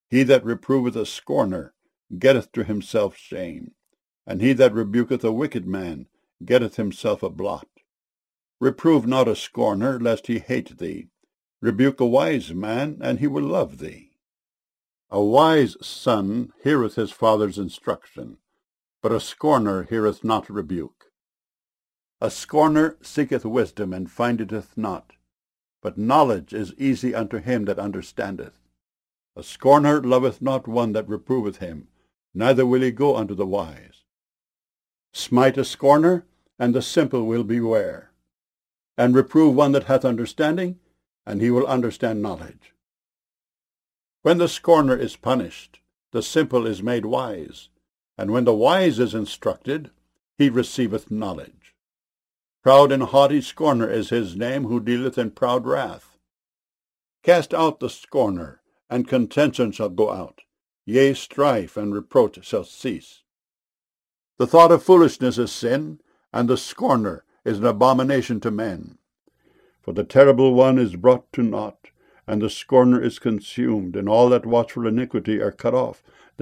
He that reproveth a scorner getteth to himself shame, and he that rebuketh a wicked man getteth himself a blot. Reprove not a scorner, lest he hate thee. Rebuke a wise man, and he will love thee. A wise son heareth his father's instruction, but a scorner heareth not rebuke. A scorner seeketh wisdom, and findeth it not, but knowledge is easy unto him that understandeth. A scorner loveth not one that reproveth him, neither will he go unto the wise. Smite a scorner, and the simple will beware. And reprove one that hath understanding, and he will understand knowledge. When the scorner is punished, the simple is made wise, and when the wise is instructed, he receiveth knowledge. Proud and haughty scorner is his name, who dealeth in proud wrath. Cast out the scorner, and contention shall go out. Yea, strife and reproach shall cease. The thought of foolishness is sin, and the scorner is an abomination to men. For the terrible one is brought to naught, and the scorner is consumed, and all that watch for iniquity are cut off.